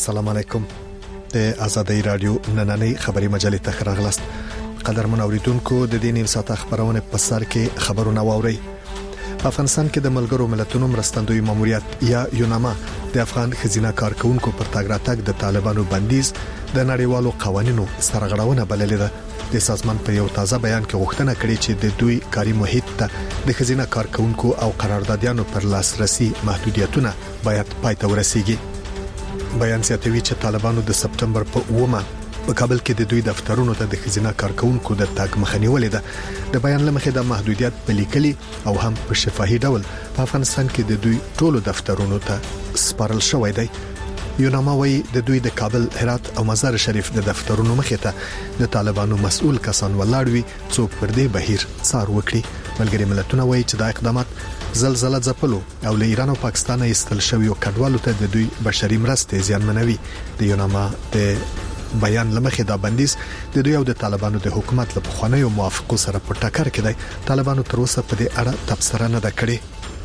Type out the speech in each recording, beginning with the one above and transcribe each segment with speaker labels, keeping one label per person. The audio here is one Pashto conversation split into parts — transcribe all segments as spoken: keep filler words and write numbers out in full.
Speaker 1: السلام علیکم. د آزادۍ رادیو نننۍ خبری مجلې ته راغلاست. قدرمن اوریدونکو د دې نیم ساعت خبرونه په سر کې خبرونه واوري. په افغانستان کې د ملګرو ملتونو مرستندوی ماموریت یا یوناما د افغان خزینه کارکونکو پر تاګ راتګ د طالبانو بندیز د نړیوالو قوانینو سرغړونه بللې ده. د سازمان په یو تازه بیان کې غوښتنه کړې چې د دوی کاري محیط ته د خزینه کارکونکو او قراردادیانو پر لاسرسي محدودیتونه باید پای ته ورسیږي. بیان زیاتوي چې طالبانو د سپتمبر په اومه په کابل کې د دوی دفترونو ته د خزینه کارکونکو د تاګ مخنیولې ده. د بیان لمخې د محدودیت په لیکلي او هم په شفاهي ډول په افغانستان کې د دوی ټولو دفترونو ته سپارل شوی دی. یوناما وایي د دوی د کابل، هرات او مزار شریف د دفترونو مخې ته د طالبانو مسؤل کسان ولاړ وي څوک پر دې بهیر څار وکړي. ملګری ملتونه وایي چې دا اقدامات زلزلہ ځپلو او له ایران او پاکستان ایستل شوی او کډوالو ته د دوی بشري مرستې زیانمنوي. د یوناما د بیان لمخې دا بندیز د دوی او د طالبانو د حکومت له پخوانیو موافقو سره په ټکر کې دی. طالبانو تر اوسه په دې اړه تبصره نه ده کړې.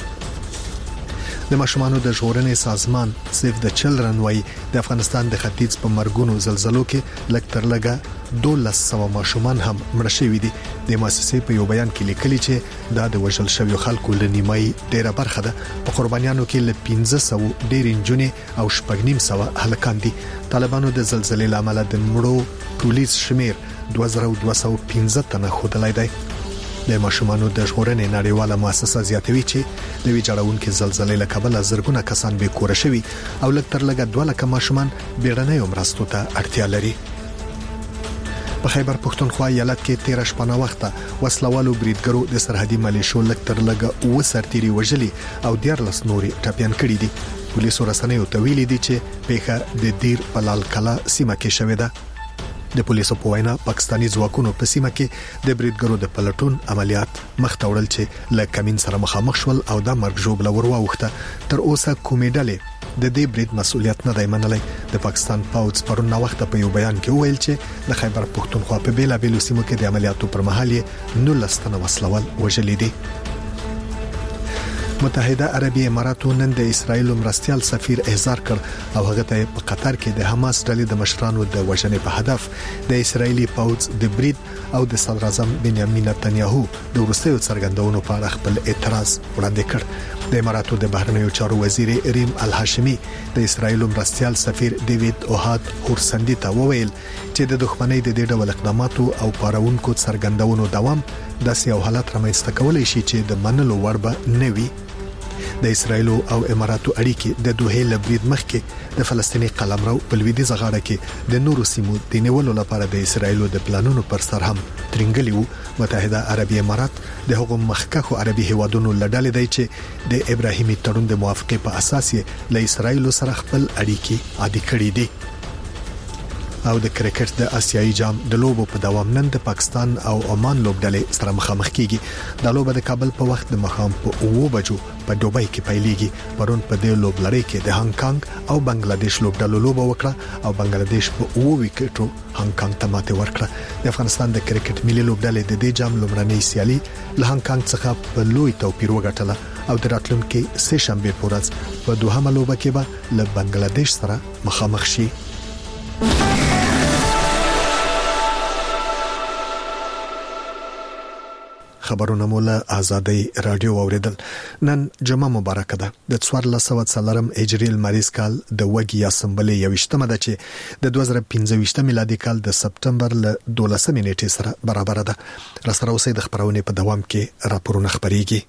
Speaker 1: د ماشومانو د ژغورنې سازمان سیف د چلډرن وايي د افغانستان د ختیځ په مرګونو زلزلو کې لږ تر لږه دولس سوه ماشومان هم مړ شوي دي. د مؤسسې په یو بیان کې لیکلي چې دا د وژل شویو خلکو له نیمایي ډیره برخه ده. په قربانیانو کې له پنځه سوه ډېر نجونې او شپږ نیم سوه هلکان دي. طالبانو د زلزلې لامل د مړو ټولیز شمیر دوه زره دوه سوه پنځه تنه ښودلی دی. د ماشومانو د ژغورنې نړیواله مؤسسه زیاتوي چې د ویجاړونکو زلزلې له کبله زرګونه کسان بې کوره شوي او لږ تر لږه دوه لکه ماشومان بیړنیو مرستو ته اړتیا لري. په خیبر پښتونخوا ایالت کې تیر شپه وخته وسلوالو بریدګرو د سرحدي ملیشو لږ تر لږه و سرتيري وژلي او دیارلس نوري ټپيان کړي دي. پولیسو رسنیو ته ویلي دي چې پیښه د دیر په لال کلا سیمه کې شوې ده. د پولیسو په وینا پاکستاني ځواکونو په سیمه کې د بریدګرو د پلټون عملیات مخ ته وړل چې له کمین سره مخامخ شول او د مرګ ژوبله ورواوخته. تر اوسه کومې ډلې د دې برید مسؤلیت نه دی منلی. د پاکستان پوځ پرون وخت په یو بیان کې ویل چې د خیبر پښتونخوا په بیلا بیلو سیمو کې د عملیاتو پر مهال یې نولس تنه وسلوال وژلي دي. متحده عربی اماراتو نن د اسرایل مرستيال سفیر احضار کړ او هغه ته په قطر کې د حماس ډلې د مشرانو د وژنې په هدف د اسرایلی پوځ د برید او د صدر اعظم بنیامین نتنیاهو د وروستیو څرګندونو په اړه خپل اعتراض وړاندې کړ. د اماراتو د بهرنیو چارو وزیر ریم الهاشمی د اسرایل مرستيال سفیر دیوید اوهاد هورسندی ته وویل چې د دښمنۍ د دې ډول اقداماتو او پاروونکو څرګندونو دوام داسې یو حالت رامنځته کولای شي چې د منلو وړ به نه وي. د اسرایل او اماراتو اړیکې د دوه لبرید مخکې د فلسطیني قلمرو په لویدیځ غاړه کې د نورو سیمو د نیولو لپاره د اسرایل د پلانونو پر سر هم ترنګلی وو. متحده عربی امارات د هغو مخکخو عربي هیوادونو لړل دی چې د ابراهیمي تړون د موافقه په اساس یې له اسرایل سره خپل اړیکې عادي کړې دي. او د کرکټ د آسیایي جام د لوبو په دوام نن د پاکستان او عمان لوبډلې سره مخامخ کیږي. د لوبو د کابل په وخت د مخام په اوو بجو په دوبۍ کې پیلېږي. پرون په دې لوبلړۍ کې د هانګ کانګ او بنگلاديش لوبډلو لوبه وکړه او بنگلاديش په اوو وکټو هانګ کانګ ته ماته ورکړه. د افغانستان د کرکټ ملي لوبډلې د دې جام لومړنۍ سیالي له هانګ کانګ څخه په لوی توپیر وګټله او د راتلونکي سه شنبه په ورځ په دوهمه لوبه کې به له بنگلاديش سره مخامخ شي. خبرونه مولا آزادۍ رادیو اوریدل. نن جمعه مبارکه ده. د څوارلس سوه څلورم هجري المریز کال د وګي یا سمبلې یوشتمه ده چې د دوه زره پنځه میلادي کال د سپتمبر ل دولسمې نیټې سره برابر ده. را سره اوسې د خبرونه په دوام کې راپورونه خبريږي.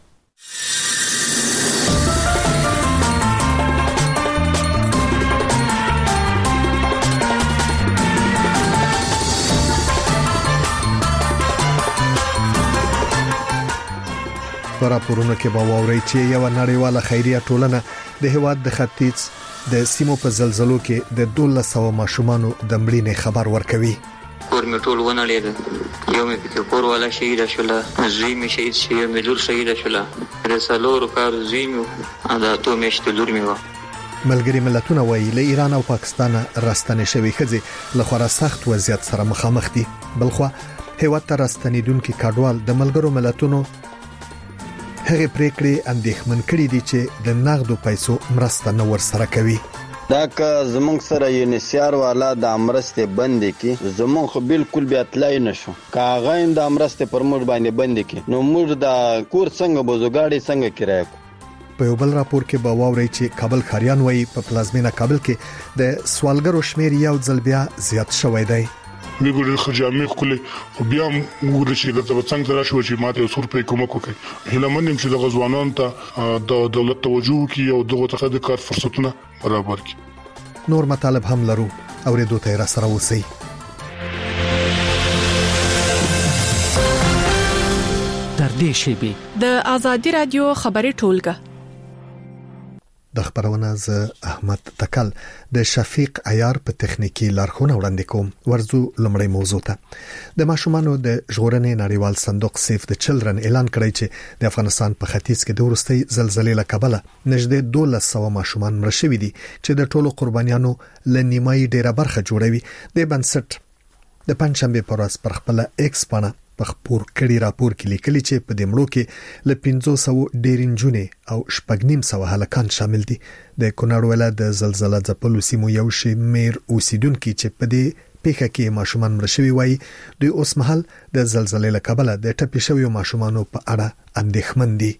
Speaker 1: راپورونه کې به واوري چې یو نړیواله خیریه ټولنه د هواد د ختیځ د سیمو په زلزلو کې د دولس سوه ماشومانو د مړینې خبر ورکوي.
Speaker 2: کور می ټول ونه لید یو می په کور والا شهید شولا زوی می شهید شي می لور شهید شولا رسالو کار زوی می ادا تو مشت لور می و.
Speaker 1: ملګری ملتونه وایي له ایران او پاکستان راستنې شوی ښځې له خورا سخت وضعیت سره مخامخ دي. بلخو هیواد ته راستنیدونکو کډوال د ملګرو ملتونو هغه پریکړې اندېښمن کړي دي چې د نغدو پیسو مرسته نه ورسره کوي.
Speaker 3: دا که زمونږ سره یونیسیار والا د امرستې بندې کې زمونږ خو بالکل بیا تلای نشو که هغه هم د امرستې پر موږ باندې بندې کې نو موږ د کور څنګه بوزو ګاډي څنګه کرایه کو.
Speaker 1: په یو بل راپور کې به واوري چې کابل خاریان وایي په پلازمینه کابل کې د سوالګرو شمیر یو ځل بیا زیات شوی دی.
Speaker 4: وګورئ خجامې خپل خو بیا موږ چې د څنګه تر شو چې ماته سور په کومه کوي هله منم چې د غزوانان ته د دولت توجه کوي او دغه ته د کار فرصتونه برابر کړي.
Speaker 1: نور مطالب هم لرو اوریدو ته را سره اوسئ.
Speaker 5: در دې شیبه
Speaker 6: د ازادي رادیو خبري ټولګه
Speaker 1: د خبرونه ز احمد تکل د شفیق عیار په تخنیکی لارښوونه وړاندې کوم. ورزو لمړی موضوع ته د ماشومانو د ژغورنې نړیوال صندوق سیف د چلډرن اعلان کړی چې د افغانستان په ختیځ کې د ورستۍ زلزلې له کبله نږدې دولس سوه ماشومان مړه شوي دي چې د ټولو قربانیانو لنیمای ډیره برخه جوړوي. د بنسټ د پنځشنبه پر ورځ پر خپل ایکس باندې په خبر کړي راپور کې لیکلي چې په دې مړو کې ل پنځه سوه ډېر انجونې او شپږ نیم سوه هلکان شامل دي. د کونړ ولایت د زلزلې ځپلو سیمو یو شمېر اوسیدونکو چې په دې پیښه کې ماشومان مړه شوي وایي دوی اوس مهال د زلزلې له کبله د ټپي شویو ماشومانو په اړه اندېښمن دي.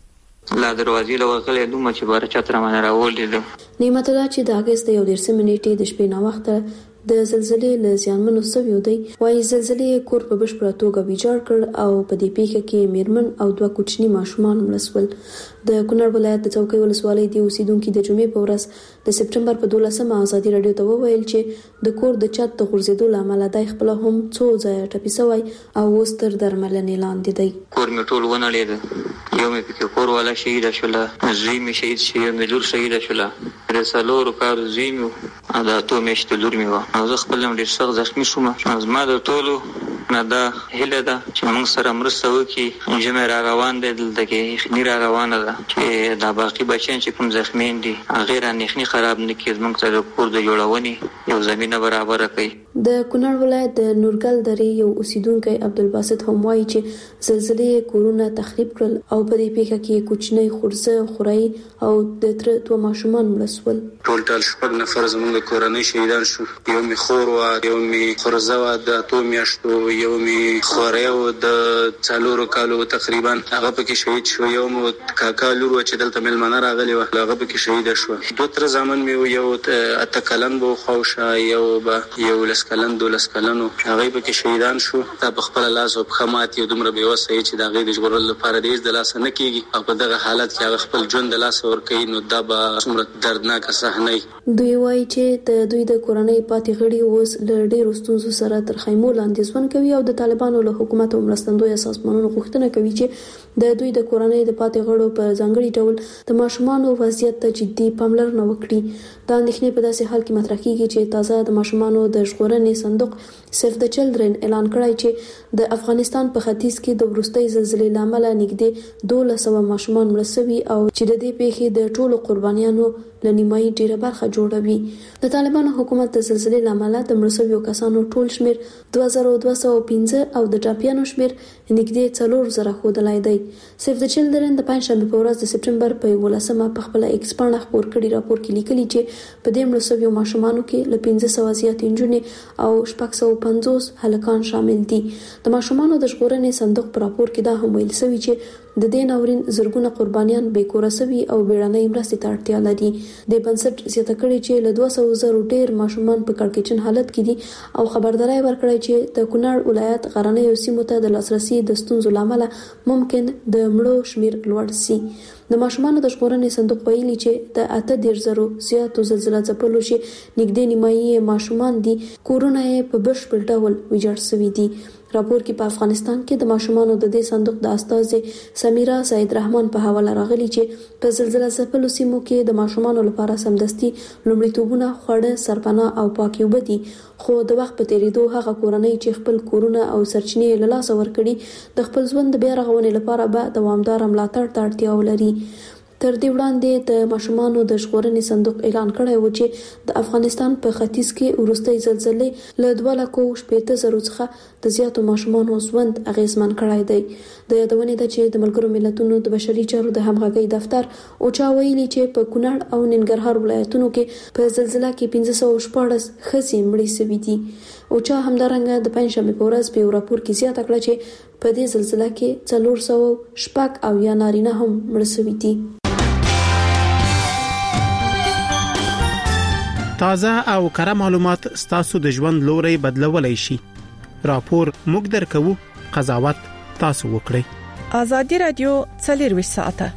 Speaker 2: لا دروازې له ورغلې دومره چې بار چتر باندې راولې ده.
Speaker 7: نعمت الله چې د اگست یو درسمه منېټې د شپې نا وخت د زلزلې له زیانمنو سویو دی وايي زلزلې کور په بشپړه توګه ویجاړ کړ او په دې پیښه کې میرمن او دوه کوچني ماشومان مړه شول. د کونړ ولایت د څوکۍ ولسوالۍ د اوسیدونکو د جمعې په ورځ د سپټمبر په دولسمه ازادي رادیو ته وویل چې د کور د چت د غورځېدو لامل دای خپل هم څو ځای ټپي شوی او اوس تر درملنې لاندې دی.
Speaker 2: کور می ټول ونړېد، یو می پکې کور والا شهید شوله، زوی می شهید شي، می لور شهید شوله، رسالو کار زوی می دا تو میشته لور می و او زه خپل هم ډېر سخت زخمی شوم. زما د ټولو نه دا هیله ده چې موږ سره مرسته وکړي. جمع را روان دی دلته کې یخني را روانه ده چې دا باقي بچیان چې کوم زخمیان دي هغې رانه یخني خراب نه کړي، زموږ ته د کور د جوړونې یو زمینه برابره کړي.
Speaker 7: د کونړ ولایت د نورګل درې یو اوسیدونکی عبدالباسط هم وایي چې زلزلې کورونه تخریب کړل او په دې پیښه کې کوچنی خورزه خورای او د تر دوه ماشومان مړه شول.
Speaker 8: ټول شپږ نفر زموږ د کورنۍ شهیدان شو. یو می خور و، یو می خورزه و د اتو میاشتو، یو می خورای و د څلورو کالو تقریبا هغه پکې شهید شو. یو مو کاکا لور و چې دلته ملمنه راغلی و هغه پکې شهید شو. دوه تر زامن می یو اته کلن بو خوشه، یو به یو لس کلن دولس کلنو هغه پکې شهیدان شو. دا په خپل لاس او خمات یو دومره بې وسه چې دا غي د ژغورل لپاره د دې لاس نه کیږي او په دغه حالت کې هغه خپل ژوند د لاس ور کوي نو دا به څومره دردناک صحنه.
Speaker 7: دوی وایي چې د دوی د کورنۍ پاتې غړي اوس له ډېرو ستونزو سره تر خیمو لاندې ژوند کوي او د طالبانو له حکومت او مرستندوی سازمانونو غوښتنه کوي چې د دوی د کورنۍ د پاتې غړو په ځانګړي ډول د ماشومانو وضعیت ته جدي پاملرنه وکړي. دا اندېښنې په داسې حال کې مطرح کیږي چې تازه د ماشومانو د ژغورنې صندوق سیف د چلډرن اعلان کړی چې د افغانستان په ختیځ کې د وروستۍ زلزلې لامل نږدې دولس سوه ماشومان مړه شوي او چې د دې پیښې د ټولو قربانیانو لنیمایي ډیره برخه جوړوي. د طالبانو حکومت د زلزلې لامل د مړه شویو کسانو ټول شمیر دوه زره دوه سوه پنځه او د ټاپیانو شمیر نږدې څلور زره ښودلی دی. سیف د چلډرن د پنځشنبې په ورځ د سپټمبر په یولسمه په خپله ایکس پاڼه خپور کړي راپور کې لیکلي چې په دې مړه شویو ماشومانو کې له پنځه سوه زیاتې نجونې او شپږ سوه پنځوس هلکان شامل دي. د ماشومانو د ژغورنې صندوق په راپور کې دا هم ویل شوي چې د دې ناورین زرګونه قربانیان بې کوره شوي او بیړنۍ مرستې ته اړتیا لري. د بنسټ زیاته کړې چې له دوه سوه زرو ډېر ماشومان په کړکېچن حالت کې دي او خبرداری ورکړی چې د کونړ ولایت غرنیو سیمو ته د لاسرسي د ستونزو له امله ممکن د مړو شمیر لوړ شي. د ماشومانو د ژغورنې صندوق ویلي چې د اته دېرش زرو زیاتو زلزله ځپلو چې نږدې نیمایي ماشومان دي کورونه یې په بشپړ ډول ویجاړ شوي دي. راپور کې په افغانستان کې د ماشومانو د دې صندوق د استازي سمیرا سید رحمان په حواله راغلي چې په زلزله ځپلو سیمو کې د ماشومانو لپاره سمدستي لومړیتوبونه خواړه، سرپناه او پاکي اوبه دي، خو د وخت په تیریدو هغه کورنۍ چې خپل کورونه او سرچینې له لاسه ورکړي د خپل ژوند د بیا رغونې لپاره به دوامدار ملاتړ ته اړتیا ولري. تر دې وړاندې د ماشومانو د ژغورنې صندوق اعلان کړی و چې د افغانستان په ختیځ کې وروستۍ زلزلې له دوه لکو شپږ زره څخه د زیاتو ماشومانو ژوند اغیزمن کړی دی. د یادونې ده چې د ملګرو ملتونو د بشري چارو د همغږۍ دفتر اوچا ویلي چې په کونړ او ننګرهار ولایتونو کې په زلزلہ کې پنځه سوه شپاړس ښځې مړې شوې دي. اوچا همدارنګه د پنځشنبې په ورځ په یو راپور کې زیاته کړه چې په دې زلزلہ کې څلور سوه شپږ او یا نارینه هم مړه شوي دي.
Speaker 9: تازه او کره معلومات ستاسو د ژوند لوري بدلولای شي. راپور موږ درکو، قضاوت تاسو وکړئ.
Speaker 6: ازادي رادیو څلور ساعته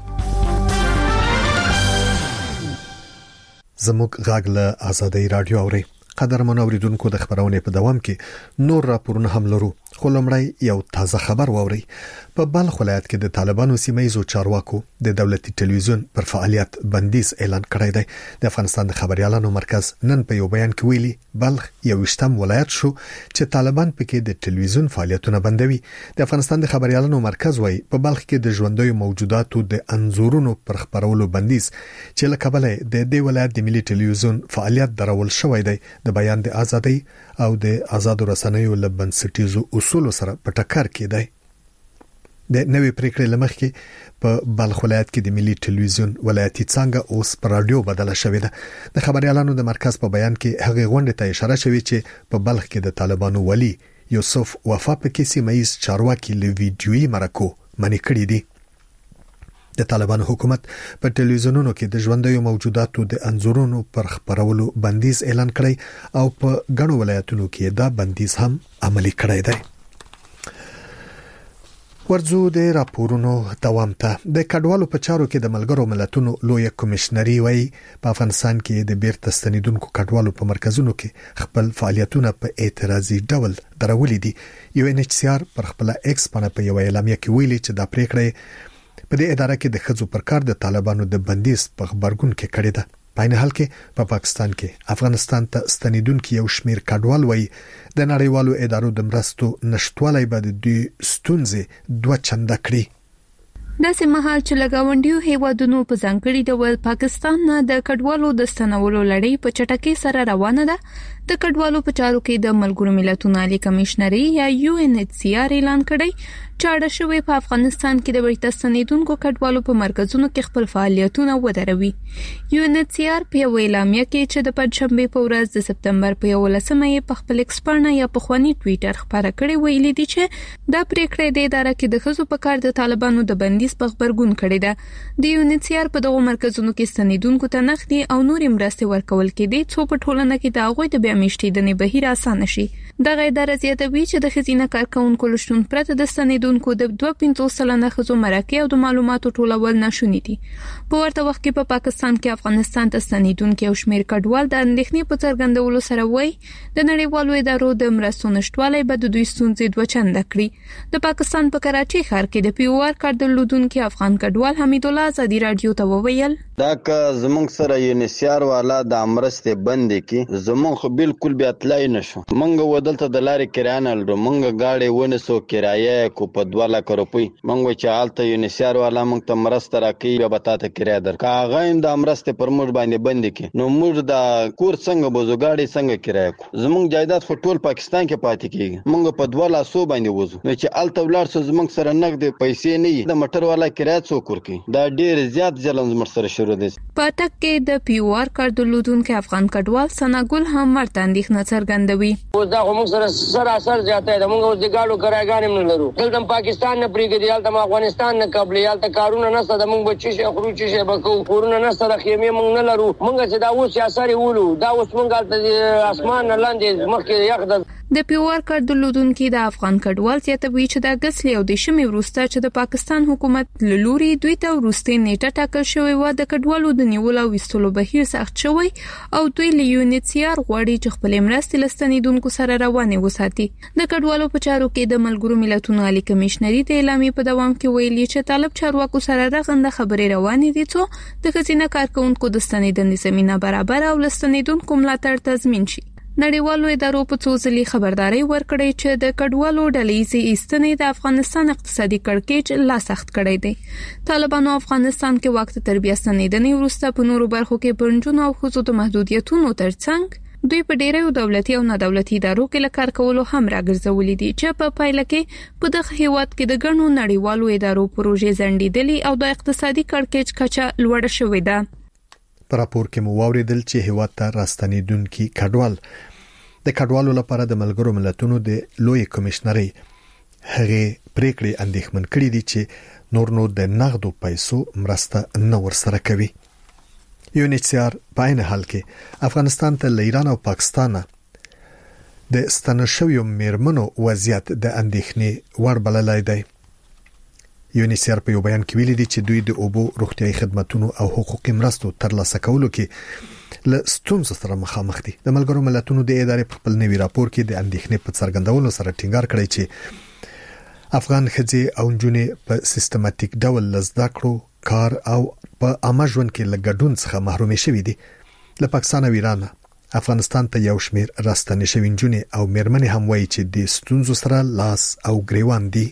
Speaker 1: زموږ غاګ له ازادي رادیو اوري. قدرمن اوریدونکو د خبرونې په دوام کې نور راپورونه هم لرو، خو لمړی یو تازه خبر واوري. په بلخ ولایت کې د طالبانو سیمایي چارواکو د دولتي ټلویزیون پر فعالیت بندیز اعلان کړی دی. د افغانستان د خبريالانو مرکز نن په یو بیان کې ویلي بلخ یو وشتم ولایت شو چې طالبان پکې د ټلویزیون فعالیتونه بندوي. د افغانستان د خبريالانو مرکز وايي په بلخ کې د ژوندوي موجوداتو د انزورونو پر خبرولو بندیز چې له کبله د دې ولایت د ملي ټلویزیون فعالیت درول شوی دی د بیان د ازادۍ او د آزادو رسنیو له بنسټیزو اصولو سره په ټکر کې دی. د نوې پریکړې لمخ کې په بلخ ولایت کې د ملي ټلویزیون ولایتي څنګه اوس پر رادیو بدله شوې ده. د خبريالانو د مرکز په بیان کې هغه غونډه ته اشاره شوې چې په بلخ کې د طالبانو ولی یوسف وفا پکې سیمایي چارواکي له ویډیويي مرکو منې کړې دي. د طالبانو حکومت په ټلویزیونونو کې د ژوندوي موجوداتو د انزورونو پر خبرولو بندیز اعلان کړی او په ګڼو ولایتونو کې دا بندیز هم عملي کړی دی. ورځو د راپورونو دوام ته. د کډوالو په چارو کې د ملګرو ملتونو لوی کمشنري وایي په افغانستان کې د بیرته ستنیدونکو کډوالو په مرکزونو کې خپل فعالیتونه په اعتراضي ډول درولې دي. یو ان ایچ سی آر پر خپل ایکس باندې په یو اعلامیه کې ویلي چې دا پریکړه په دې اداره کې د خځو پر کار د طالبانو د بندیز په خبرګون کې کړې ده. په نه حال کې په پا پاکستان کې افغانستان ته ستنیدونکو یو شمیر کډوال وایي د نړیوالو ادارو د مرستو نشټوالای به د ستونزې دوه چنده کړي.
Speaker 10: داسې مهال چې لګاونډیو هیوادونو په ځانګړي ډول پاکستان نه د کډوالو د ستنولو لړۍ په چټکۍ سره روانه ده، د کډوالو په چارو کې د ملګرو ملتونو عالی کمشنري یا یو ان ایچ سی آر اعلان کړی چې اړه شوی په افغانستان کې د بیرته ستنیدونکو کډوالو په مرکزونو کې خپل فعالیتونه ودروي. یو ان ایچ سی آر په یو اعلامیه کې چې د پنځشنبه په ورځ د سپتمبر په یولسمه یې په خپل ایکس باندې یا په خواني ټوئیټر خبره کړې ویلي دي چې دا پریکړه د اداره کې د خزو په کار د طالبانو د بندیز په خبرګون کړې ده. د یو ان ایچ سی آر په دغه مرکزونو کې ستنیدونکو ته نخدي او نورې مرستې ورکول کېدي څو په ټولنه کې د هغوی د بیا میشتېدنې بهیر اسانه شي. دغه اداره زیاتوي چې د خزینه کارکونکو لشتون پرته د ستنیدونکو د دوه پنځوس سلنه خزو مرکه او د معلوماتو ټولول ناشونی دي. په ورته وخت کې په پا پاکستان کې افغانستان ته ستنیدونکو او شمیر کډوال د اندېښنې په څرګندولو سره وایي د نړیوالو ادارو د مرستو نشټوالۍ به د دوی ستونزې دوه چنده کړي. د پاکستان په کراچي ښار کې د پی او آر کار درلودونکو افغان کډوال حمید الله ازادي رادیو ته وویل
Speaker 3: دا که زمونږ سره یونیسیار والا د امرستې بندې کې زمونږ خو بالکل بیا تلای نشو. مونږ ودلته د لارې کرایه لرو، مونږ گاډي ونسو کرایه کو په دوه لک روپۍ. مونږ چې حالت یونیسیار والا مونږ ته مرسته راکړي بیا به تاسو کرایه در کا غایم د امرستې پر موږ باندې بندې کې نو موږ د کور څنګه بوزو گاډي څنګه کرایه کو. زمونږ جایداد خو ټول پاکستان کې پاتې کیږي، مونږ په دوه لاسو باندې وځو. نو چې الته ولر سو زمونږ سره نقد پیسې نه وي د موټر والا کرایه څوک ورکي. دا ډیر زیات ځلن زموږ سره شروع دي.
Speaker 10: پاتک کې د پی او آر کار درلودونکو افغان کډوال سناګل هم ورته اندېښنه څرګندوي.
Speaker 11: اوس دا موږ سره سره اثر زیاته ده، موږ اوس د گاډو کراګانې نه لرو. دلته پاکستان نه پریګ دی، دلته افغانستان نه قبل یالته کارونه نشته، د موږ بچی شي خروج شي بکو کورونه نشته، خیمه موږ نه لرو. موږ چې دا اوس اثر ولو دا اوس موږ د اسمان لاندې مخکې یخ ده.
Speaker 10: د پی او آر کار درلودونکو د افغان کډوال زیاتوي چې د اگست له د شمې وروسته چې د پاکستان حکومت لوري دوی ته وروستي نیټه ټاکل شوې و د کډوالو د نیولو او وستلو بهیر سخت شوی او دوی له یو ان ایچ سی آر غواړي چې خپل مرستې لستنیدونکو سره روانه وساتي. د کډوالو په چارو کې د ملګرو ملتونو عالی کمشنري د اعلامیې په دوام کې ویلي چې طالب چارواکو سره رغنده خبرې روانې دي څو د خزینه کارکونکو د ستنیدنې زمينه برابر او لستنیدونکو ملاتړ تضمین شي. نړیوالو ادارو په څو ځلې خبرداري ورکړې چې د کډوالو ډلې ایستنې د افغانستان اقتصادي کړکېچ لا سخت کړی دی. طالبانو افغانستان کې وخت تربیه ستنېدنې وروسته په نورو برخو کې برنجونو او خصوصي د محدودیتونو ترڅنګ دوی په ډیرو دولتي او نادولتي ادارو کې لکار کولو هم راګرځولې دي چې په پایله کې په دغه هیواد کې د ګڼو نړیوالو ادارو پروژې ځنډېدلې او د اقتصادي کړکېچ کچه لوړه شوې ده.
Speaker 1: په راپور کې مو واوریدل چې هیواد ته راستنېدونکي کډوال د کډوالو لپاره د ملګرو ملتونو د لوی کمشنري هغه پریکړې اندېښمن کړې دي چې نور نو د نغدو پیسو مرسته نه ورسره کوي. یو ان ایچ سی آر په عین حال کې افغانستان ته له ایران او پاکستان د ستنشویو میرمنو وضعیت د اندېښنې وړ بللای دی. یو ان ایچ سی آر په یو بیان کې ویلي دي چې دوی د اوبو روغتيایي خدماتو او حقوقي مرستو ترلاسه کولو کې له ستونزو سره مخامخ دي. د ملګرو ملتونو د ادارې په خپل نوي راپور کې د اندېښنې په څرګندولو سره ټینګار کړی چې افغان ښځې او نجونې په سیستماتیک ډول لزده کړو کار او په عامه ژوند کې لګډون څخه محروم شوي دي. له پاکستان او ایران افغانستان ته یو شمیر راستنې شوي نجونې او میرمنې هم وایي چې د ستونزو سره لاس او گریوان دي.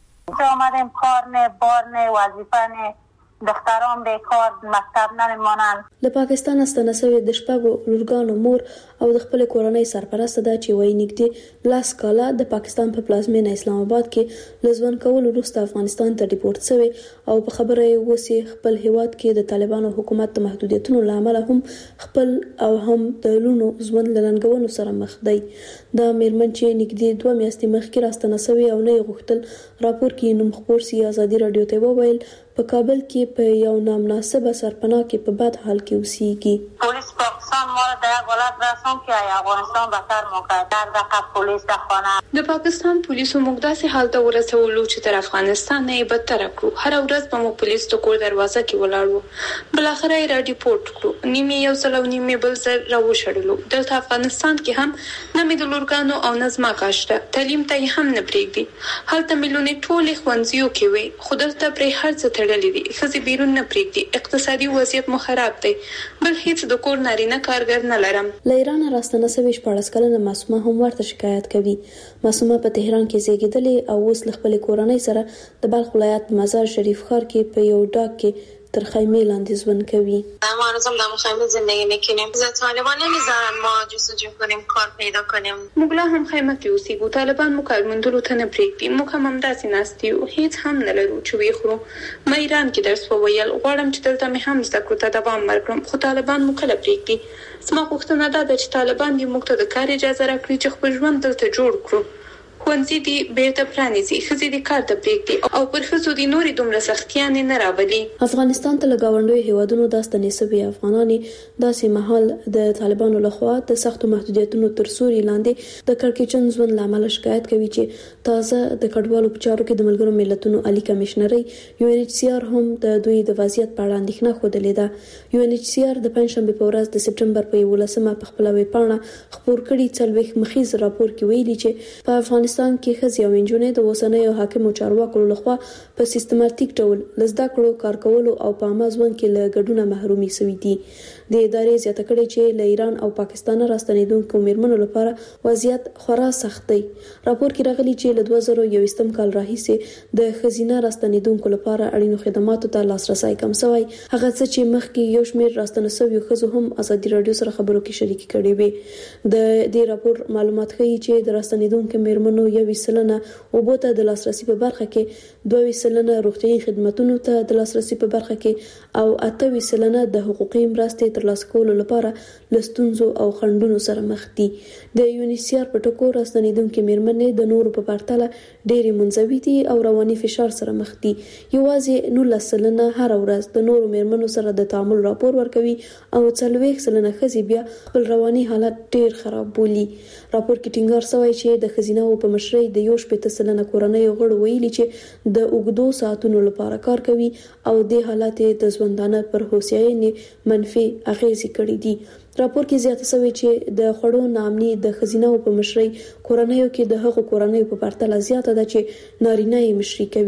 Speaker 12: آمدیم کار نه، بار نه، وظیفه نه، دختران بیکار، مکتب نمیمانند.
Speaker 7: له پاکستان ستنه شوی د شپږو لورګانو مور او د خپل کورنۍ سرپرست ده چې وایي نږدې لاس کاله د پاکستان په پلازمینه اسلام آباد کې لزون کول وروسته افغانستان ته ډیپورت شوی او په خبره یې وسی خپل هیواد کې د طالبانو حکومت د محدودیتونو لامل هم خپل او هم د لونو ژوند لنګونو سره مخ دی. دا میرمن چې نږدې دوه میاشتې مخکې راستنه شوی او نه غوښتل راپور کې نوم خبر سي ازادي رادیو ته وویل په کابل کې په یو نامناسبه سرپناه کې په بد حال کې اوسېږي.
Speaker 12: پولیس پاکستان ما را در حالت رسون که افغانستان بهتر موقع در دقیق پلیس در خانه
Speaker 13: د پاکستان پولیسو موږ داسې حال ته ورسولو چې تر افغانستان نه بدتر کړو. هر ورځ به مو پولیس د کور دروازه کې ولاړو. بل اخر یې را ډیپورت کړو. نیمه یو ځل او نیمه بل ځل را وشړلو. دلته افغانستان کې هم نه مې د لورګانو او نظم کاشته تعلیم ته هم نه پریږدي. هلته مليونه ټول خوندزیو کې وي. خو دلته پرې هر څه تړلې دي. خزي بیرون نه پریږدي. اقتصادي وضعیت مو خراب دی. بل هیڅ د کور نارینه کارګر نه لرم.
Speaker 7: له ایران راستنه شوی شپږ کلنه معصومه هم ورته شکایت کوي. معصومه په تهران کې زیږیدلې او اوس له خپل کورنۍ سره د بلخ ولایت مزار شریف ښار کې په یو ډاک کې تر خیمه لاندې ژوند کوي.
Speaker 14: ما هنوزم در خیمه زندگی میکنیم. طالبان نمیذارن ما جستجو کنیم، کار پیدا کنیم.
Speaker 13: موږ لا هم خیمه کې اوسېږو. طالبان مو کار موندلو ته نه پرېږدي. موږ هم همداسې ناست یو. هیڅ هم نه لرو چې ویې خورو. ما ایران کې درس وویل. غواړم چې دلته مې هم زده کړو ته دوام ورکړم. خو طالبان مو کله پرېږدي. زما غوښتنه دا ده چې طالبان دې موږ ته د کار اجازه راکړي چې خپل ژوند دلته جوړ کړو. ښوونځي دي بیرته پرانیزي. ښځې دي کار ته پرېږدي او پر ښځو دي نورې دومره سختیانې نه راولي.
Speaker 7: افغانستان ته له ګاونډیو هیوادونو د ستنې شوي افغانانې داسې مهال د طالبانو لخوا د سختو محدودیتونو تر سوري لاندې د کړکېچن ژوند لامل شکایت کوي چې تازه د کډوالو په چارو کې د ملګرو ملتونو عالی کمشنري یو ان ایچ سی آر هم د دوی د وضعیت په اړه اندېښنه خوده ده. یو ان ایچ سی آر د پنځشنبه په ورځ د سپټمبر په یولسمه په خپل ویبپاڼه خبر کړي څلوېښت مخیز راپور کې ویلي چې په افغانستان کې ښځې او نجونې د اوسنیو حاکمو چارواکو لخوا په سیستماتیک ډول لزده کړو کار کولو او په عامه ژوند کې له ګډونه محرومي شوي دي. د ادارې زیاته کړې چې له ایران او پاکستان راستنېدونکو میرمنو لپاره وضعیت خورا سخت دی. راپور کې راغلي چې له دوه زره یوویشتم کال راهیسې د ښځینه راستنېدونکو لپاره اړینو خدماتو ته لاسرسی کم شوی. هغه څه چې مخکې یو شمېر راستنه شویو ښځو هم ازادي رادیو سره خبرو کې شریک کړي وي. د دې راپور معلومات ښیي چې د راستنېدونکو میرمنو یو سلنه اوبو ته د لاسرسي په برخه کې، دوه سلنه روغتيایي خدماتو ته د لاسرسي په برخه کې او اته سلنه د حقوقي مرستې ترلاسه کولو لپاره لستونزو او خنډونو سره مخ دي. د یونیسیار په ټکو راستنېدونکو میرمنې د نورو په پرتله ډېری منځوي دي او رواني فشار سره مخ دي. یوازې نولس سلنه هر ورځ د نورو میرمنو سره د تعامل راپور ورکوي او څلوېښت سلنه ښځې بیا خپل رواني حالت ډېر خراب بولي. راپور کې ټینګار شوی چې د ښځیناو په مشرۍ د یو شپېته سلنه کورنۍ غړو ویلي چې د اوږدو ساعتونو لپاره کار کوي او د حالت د ژوندانه پر هوساینې منفي اغیزې کړې دي. راپور کې زیاته شوی چې د خړو نامني د ښځیناو په مشرۍ کورنۍ کې د هغو کورنۍ په پرتله زیاته ده چې نارینه یې مشري کوي.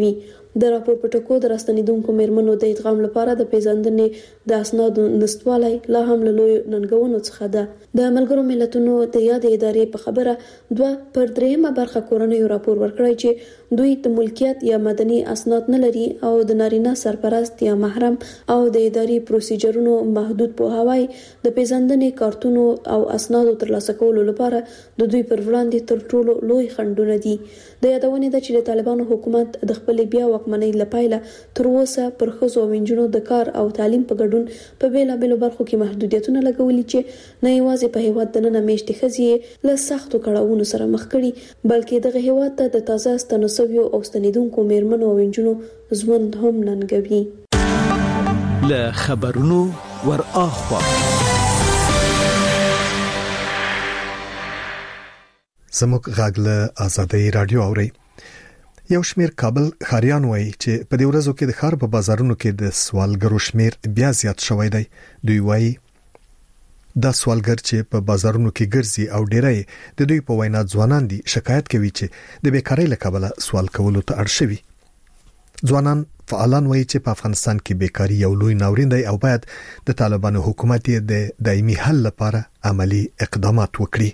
Speaker 7: د راپور پټکو د راستنیدونکو مېرمنو د ادغام لپاره د پیژندنې د اسنادو نشټوالي لا هم له لوی ننګونو څخه ده. د ملګرو ملتونو د یاد ادارې په خبره دوه پر دریمه برخه کورنۍ راپور ورکړی چې دوی د ملکیت یا مدني اسناد نه لري او د نارینه سرپرست یا محرم او د اداري پروسیجرونو محدود پوهاوی د پیژندنې کارتونو او اسنادو ترلاسه کولو لپاره د دوی پر وړاندې تر ټولو لوی خنډونه دي. د یادونې د چې د طالبانو حکومت د خپل بیا واکمنۍ لپاره تر اوسه پر ښځو او نجونو د کار او تعلیم په ګډون په بیلابېلو برخو کې محدودیتونه لګولي چې نه یوازې په هیواد د نن میاشتې ښځې له سختو کړاوونو سره مخ کړي بلکې دغه هیواد ته د تازه ستنسویو او ستنیدونکو مېرمنو او نجونو ژوند هم ننګوي.
Speaker 5: له خبرونو ور اخوا
Speaker 1: زموږ غږ له آزادۍ رادیو اوري. یو شمیر کابل خاریان وایي چې په دې ورځو کې د ښار په بازارونو کې د سوالګرو شمیر بیا زیات شوی دی. دوی وایي دا سوالګر چې په بازارونو کې ګرځي او ډیری د دوی په وینا ځوانان دي شکایت کوي چې د بیکاری له کبله سوال کولو ته اړ شوي. ځوانان فعالان وایي چې په افغانستان کې بیکاری یو لوی ناورین دی او باید د طالبانو حکومت د دایمي حل لپاره عملی اقدامات وکړي.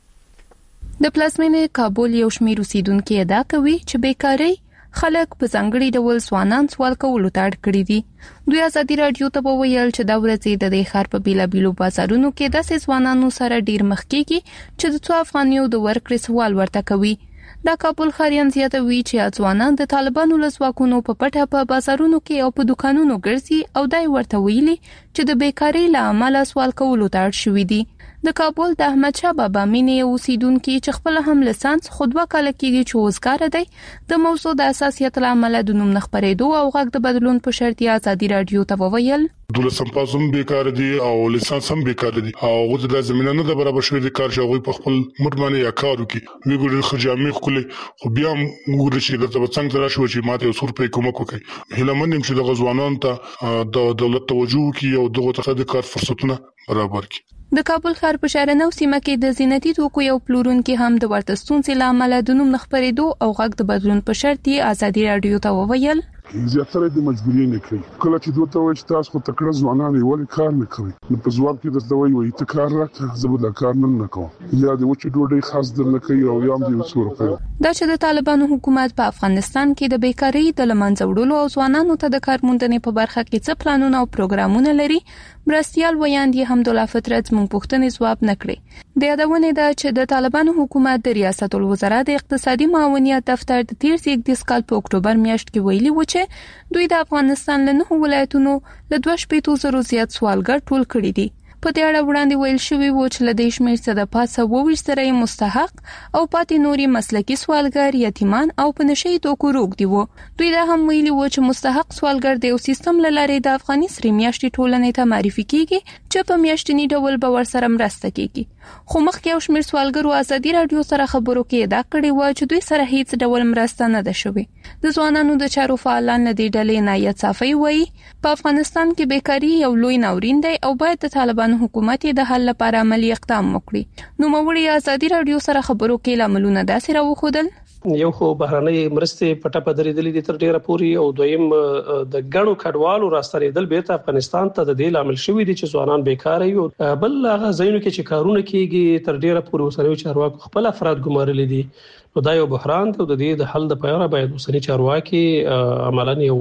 Speaker 10: د پلازمینې کابل یو شمېر اوسیدونکو ادعا کوي چې بیکاری خلک په ځانګړي ډول ځوانان سوال کولو ته اړ کړي دي. دوی ازادي رادیو ته وویل چې دا ورځې د دې ښار په بیلابیلو بازارونو کې داسې ځوانانو سره ډیر مخ کېږي چې د څو افغانیو د ورکړې سوال ورته کوي. دا کابل خاریان زیاتوي چې ځوانان د طالبانو له ځواکونو په پټه په بازارونو کې او په دکانونو ګرځي او دای ورته ویلي چې د بیکاری له امله سوال کولو ته اړ شوي دي. د کابل د احمد شاه بابا مینې اوسیدونکو چې خپل هم لسانس خود وکاله کېږي چې وزګار دی د موضوع د اساسیت لامل د نوم نخبرېدو او غږ د بدلون په شرط ازادي رادیو ته وویل
Speaker 4: دولسم پاسوم بیکار دي او لسانس هم بیکار دي او غوډه د زمينه نه د برابر شوی د کار شغوي په خپل مډمنه یا کارو کې وی ګوري خجامي خپل خو بیا موږ چې د څنګه راشو چې ماته سور په کومه کوي هله منم چې د غزوانان ته د دولت توجه کوي او دغه ته د کار فرصتونه برابر کړي.
Speaker 10: د کابل ښار په شهرنو سیمه کې د زینتي توکو یو پلورونکو هم د ورته ستونزې لامل د نوم نخبرېدو او غږ د بدلون په شرط ازادي رادیو ته وویل
Speaker 15: زیاتره د مجبورۍ نه کوي. کله چې دوی ته وایي چې تاسو خو تکړه ځوانان یې ولې کار نه کوي نو په ځواب کې درته وایي وایي ته کار راکړه زه به دا کار نه نه کوم یا د وچې ډوډۍ خاص در نه کوي او یا هم د وسور کوي.
Speaker 10: دا چې د طالبانو حکومت په افغانستان کې د بیکاری د لمنځه وړلو او ځوانانو ته د کار موندنې په برخه کې څه پلانونه او پروګرامونه لري مرستيال ویاندې حمدالله فطرت مونږ پوښتنې ځواب نکړي. د یادونه ده چې د طالبانو حکومت د ریاست الوزرا د اقتصادي معاونیت دفتر د تیر سیګ کال په اکتوبر میاشت کې ویلي و چې دوی د افغانستان له نه ولایتونو له دوه شپږ زره زیات سوالګر ټول کړي دي. په دې اړه وړاندې ویل شوی و چې له دې شمېر څخه د پاسه وویش سره مستحق او پاتې نوري مسلکي سوالګر یتیمان او په نشي توکو روغ دي وو. دوی دا هم ویلي و چې مستحق سوالګر د یو سیستم لاره د افغاني سری میاشتې ټولنې ته معرفي کیږي چې په میاشتنی ډول به ورسره مرسته کیږي. خو مخکې یو شمېر سوالګرو ازادي رادیو سره خبرو کې ادعا کړې و چې دوی سره هیڅ ډول مرسته نه ده شوې. د ځوانانو د چارو فعالان له دې ډلې نایت صافي وایي په افغانستان کې بیکاری یو لوی ناورین دی او باید د طالبانو حکومت د حل لپاره عملی اقدام وکړي. نو موږ ازادي رادیو سره خبرو کې لاملونه داسې راوخدل
Speaker 16: یو خو بهراني مرستې پټه پدرې دي تر ډیره پوري او دویم د غړو کډوالو راستنیدل بیرته افغانستان ته د دې لامل شوی دي چې ځوانان بیکار وي او بل هغه ځایونو کې چې کارونه کیږي تر ډیره پوري وسره چارواکو خپل افراد ګمارل دي. نو دا یو بحران ته د دې د حل لپاره باید وسنی چارواکي عملاً یو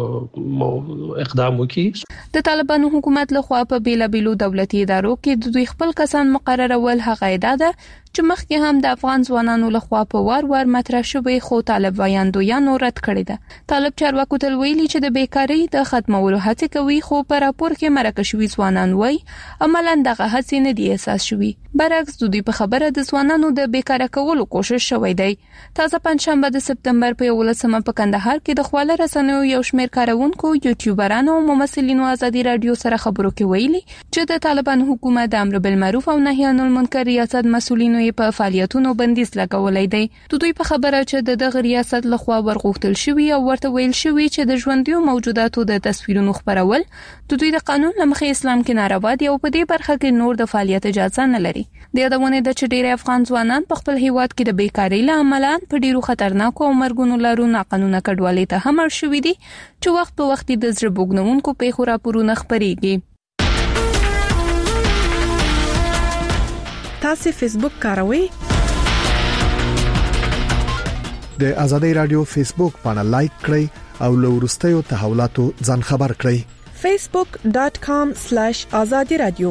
Speaker 16: اقدام وکړي.
Speaker 10: د طالبانو حکومت له خوا په بیلابیلو دولتي ادارو کې د دوی خپل کسان مقررول هغه ادا ده چې مخکې هم د افغان ځوانانو له خوا په وار وار مطرح شوی خو طالب وایاندویانو رد کړی ده. طالب چارواکو تل ویلي چې د بیکاری د ختمولو هڅه کوي خو په راپور کې مرکه شوی ځوانان وایي عملاً دغه هڅې نه دي اساس شوی. برعکس د دوی په خبره د ځوانانو د بیکاره کولو کوشش شوی دی. تازه پنځشنبه د سپتمبر په یولسمه په کندهار کې د خواله رسنیو یو شمېر کارونکو یوټیوبرانو او ممثلینو ازادي رادیو سره خبرو کې ویلي چې د طالبان حکومت د امر بالمعروف او نهي عن المنکر ریاست مسولینو په فعالیتونو بندیز لګولای دی. د دوی په خبره چې د دغه ریاست لخوا ورغوښتل شوی او ورته ویل شوی چې د ژوندیو موجوداتو د تصویرونو خبرول د دوی د قانون لمخې اسلام کې ناروا دي او په دې برخه کې نور د فعالیت اجازه نه لري. د یادونه د چې ډېر افغان ځوانان په خپل هیواد کې د بیکاری عملاً په ډیرو خطرناکو او مرګونو لارو ناقانونه کډوالۍ ته هم اړ شوې دي چې وخت په وخت د زړه بوګنونکو پیښو راپورونه خپريږي.
Speaker 6: تاسو فیسبوک کاروئ؟
Speaker 1: د آزادۍ رادیو فیسبوک باندې لایک کړئ او له وروستیو تحولاتو ځان خبر کړئ.
Speaker 6: facebook dot com slash azadi radio.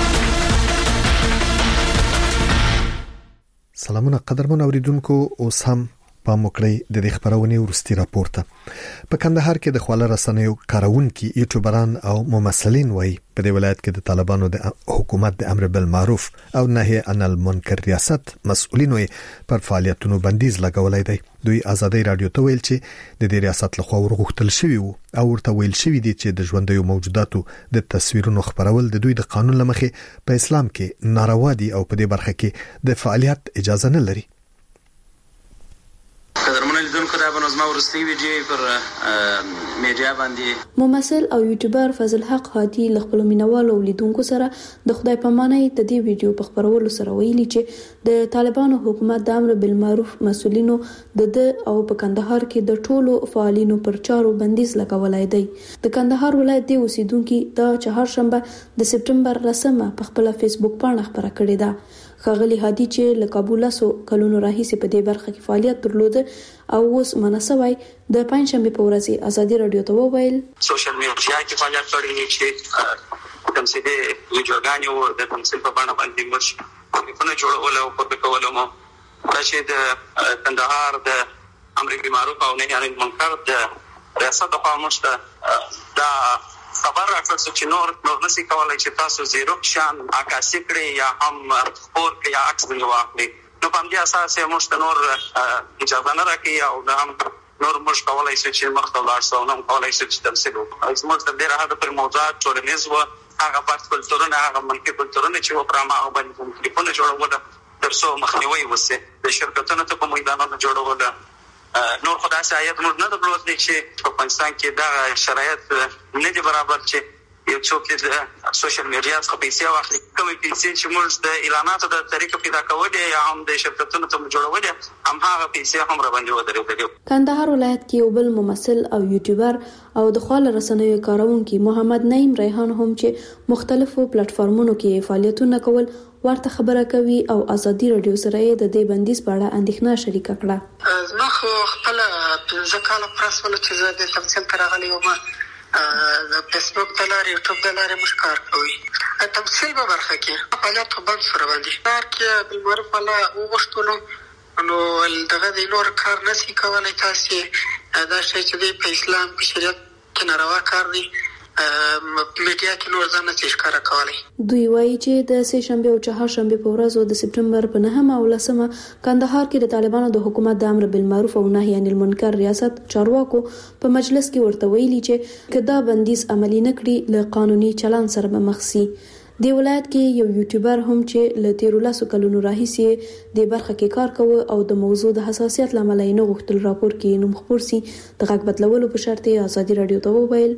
Speaker 1: سلامونه قدرمن اوریدونکو، اوس هم په موکړی د دې خبرونې ورستي راپورته. په کندهار کې د خواله رسنیو کارونکو یوټیوبران او ممثلین وایي په دې ولایت کې د طالبانو د حکومت د امر بالمعروف او نهي عن المنکر ریاست مسؤلین وایي پر فعالیتونو بندیز لګولای دی. دوی آزادۍ رادیو ته ویل چې د دې ریاست لخوا ورغښتل شوی وو او ورته ویل شوی دی چې د ژوندۍ موجوداتو د تصویرونو خبرول د دوی د قانون لمخې په اسلام کې ناروا دي او په دې برخه کې د فعالیت اجازه نه لري.
Speaker 17: قدرمنو لیدونکو، دا به نظم ورستي ویډیو پر میډیا باندې
Speaker 7: ممثل او یوټیوبر فضل حق هادي ل خپل مینوالو لیدونکو سره د خدای پامانۍ د دې ویډیو په خبرولو سره ویلي چې د طالبانو حکومت د امر بالمعروف مسؤلینو د د او په کندهار کې د ټولو فعالینو پر چارو بندیز لګولای دی. د کندهار ولایت د اوسیدونکو د چهارشنبه د سپټمبر لسمه په خپل فیسبوک باندې خبره کړې ده. خغلی هادي چې له کابل سو کلونو راهیسې په دې برخه کې فعالیت درلود او اوس مناسبای د پنځشنبه په ورځ آزادي رادیو ته وویل
Speaker 8: سوشل میډیا کې فعالیت کړی چې کوم څه د ویډیوګانو د تمثيل په بڼه باندې مرش په جوړول او په کولو مو چې د کندهار د امر بالمعروف او نهي عن المنکر د ریاست په مشته دا خبر راکړ چې نور نور نشي کولای چې تاسو زیرو شان عکاسي کړی یا هم خبر کې یا عکس دی واخلي. نو په دې اساس یې موږ نور اجازه نه راکړي او دا هم نور موږ کولای شو چې مخته لاړ شو نو کولای شو چې تمثيل وکړو. زموږ د دې راځي پر موضوعات ټولنیز و هغه پات کلتورونه هغه ملکي کلتورونه چې و پرما او باندې ټلیفون جوړول ترڅو مخنیوي وسه د شرکتونو ته په میدانونو جوړول. نور خدای سایت موږ نه درلود چې په افغانستان کې دا شرایط نه دي برابر چې یو څوک د سوشل میډیا څخه پیسې واخلي. کومې پیسې چې موږ د اعلاناتو د طریقو پیدا کولې یا هم د شرکتونو ته جوړولې هم هغه پیسې هم را باندې ودرېدلې.
Speaker 7: کندهار ولایت کې یو بل ممثل او یوټیوبر او د خواله رسنیو کارونکو محمد نعیم ریحان هم چې مختلفو پلیټ فارمونو کې فعالیتونه کول ورته خبره کوي او آزادي رادیو سره د دې بندیز په اړه اندېښنه شریکه کړه.
Speaker 18: زما خو خپل پنځه کاله پرسول چې زه د تمثيل ترغلې ومه د فیسبوک د لارې یوټیوب د لارې موږ کار کوي. تمثيل په برخه کې فعالیت بند سره باندې کار کې بالمعروف الله وغوښتلو نو دغه د نور کار نشي کولای. تاسو دا شی چې په اسلام په شریعت کې ناروا کار دی میډیا کې نور ځان نه ښکارا کوي.
Speaker 7: دوی وایي چې د سه شنبه او چهارشنبه په ورځو د سپټمبر په نهمه او لسمه کندهار کې د طالبانو د حکومت د امر بالمعروف او نهي عن المنکر ریاست چارواکو په مجلس کې ورته ویلي چې کدا بندیز عملی نکړي له قانوني چلان سره به مخ شي. د ولایت کې یو یوټیوبر هم چې له تیر لاسو کلونو راهیسې د برخه کې کار کوي او د موضوع د حساسیت لامل یې نه غوښتل راپور کې نوم خبر سي د غږ بدلولو په شرط آزادي رادیو ته وویل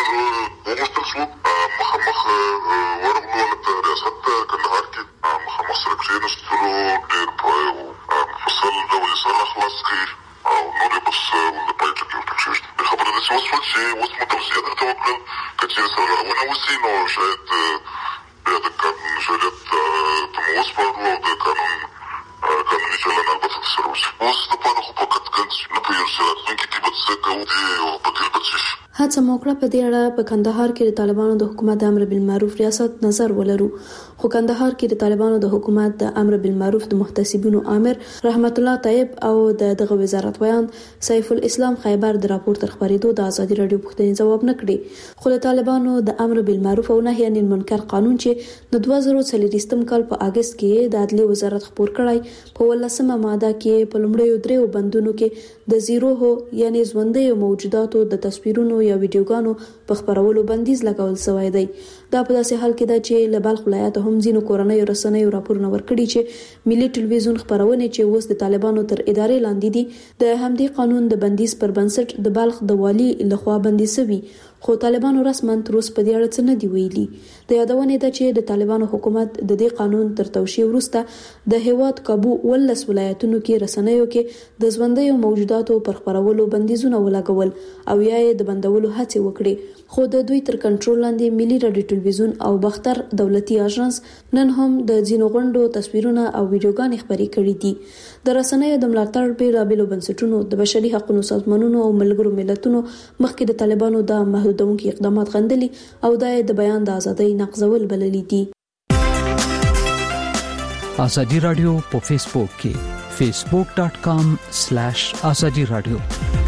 Speaker 15: مخامخ ورغلو د ریاست کندهار کې مخامخ سره کېناستلو ډېر په مفصل ډول سره خلاص کړي او نور بس د پایټ کې ورته د خبرې د څه وسو چې اوس متوسط درته وکړل کچې سره ونه وسی نو شاید بیا د قانون شریعت ته موس پارو د قانون قانوني چلن البته سره وسی اوس د پاره خو په کټ کنس نه پیل سره څنګه کې به څه کوي او په دې بچی
Speaker 7: هڅه موکړه په دې اړه په کندهار کې د طالبانو د حکومت د امر بالمعروف ریاست نظر ولرو. خو کندهار کې د طالبانو د حکومت د امر بالمعروف د محتسبینو امر رحمت الله طیب او د دغه وزارت ویان سیف الاسلام خیبر د راپور تر خبرېدو د آزادي رادیو پوښتنې جواب نه کړي. خو د طالبانو د امر بالمعروف او نهي عن المنکر قانون چې د دوه زره څلوېښتم کال په اگست کې د عدلي وزارت خبر کړای په ولسمه ماده کې په لومړیو دریو بندونو کې د زیرو هو یعنی ژوندۍ موجوداتو د تصویرونو یا ویډیوګانو په خبرولو بندیز لګول شوی دی. دا په داسې حال کې ده چې له بلخ ولایت هم ځینو کورنۍ رسنیو راپورونه ورکړي چې ملي ټلویزیون خبرونه چې اوس د طالبانو تر ادارې لاندې دي د همدې قانون د بندیز پر بنسټ د بلخ د والی لخوا بندي شوی خو طالبانو رسماً تر اوسه په دې اړه څه نه دی ویلي. د یادونې ده چې د طالبانو حکومت د دې قانون تر توشیح وروسته د هیواد کابو ولس ولایتونو کې رسنیو کې د ژوندیو موجوداتو پر خبرولو بندیزونه ولګول او یا یې د بندولو هڅې وکړې، خو د دوی تر کنټرول لاندې ملي رادیو ټلویزیون او بختر دولتي اژانس نن هم د ځینو غونډو تصویرونه او ویډیوګانې خپرې کړې دي. د رسنیو د ملاتړ بیلابېلو بنسټونو، د بشري حقوقو سازمانونو او ملګرو ملتونو مخکې د طالبانو د محدودونکو اقدامات غندلي او د بیان د ازادۍ نقضول بللي دي.
Speaker 5: ازادي رادیو په فیسبوک کې facebook dot com slash azadi radio